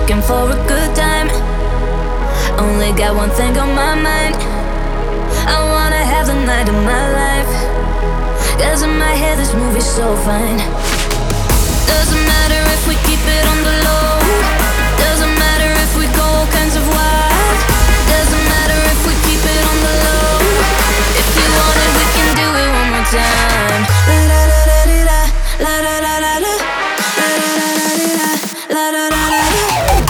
looking for a good time. Only got one thing on my mind. I wanna have the night of my life. 'Cause in my head this movie's so fine. Doesn't matter if we keep it on the low. Doesn't matter if we go all kinds of wild. Doesn't matter if we keep it on the low. If you want it, we can do it one more time. La da da da da, la da da da da, la da da da da, la da da da da.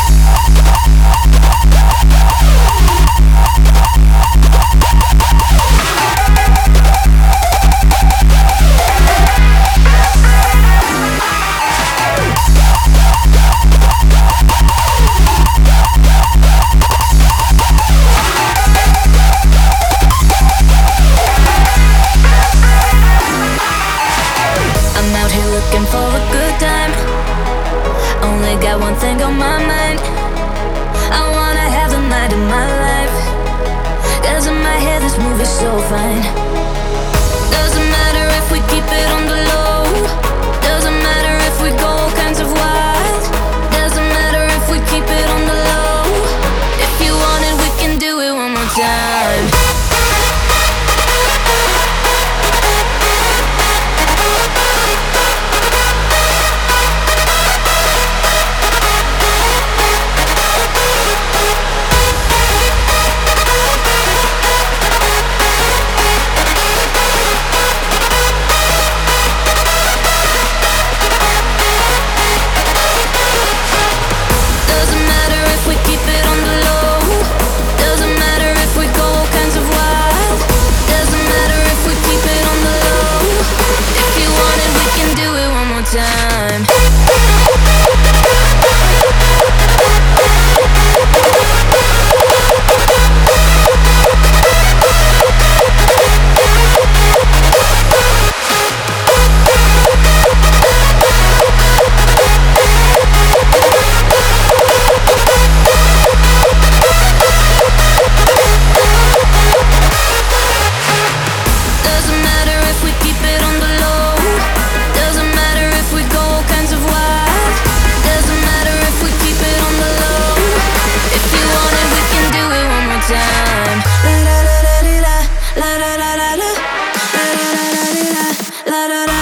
Looking for a good time. Only got one thing on my mind. I wanna have the night of my life. 'Cause in my head this movie's so fine. Doesn't matter if we keep it on the low. Doesn't matter if we go all kinds of wild. Doesn't matter if we keep it on the low. If you want it, we can do it one more time. Time. Doesn't matter if we keep it on the low. Doesn't matter if we go all kinds of wild. Doesn't matter if we keep it on the low. If you want it, we can do it one more time. La da da da da, la da da da da, la da da da da, la da da.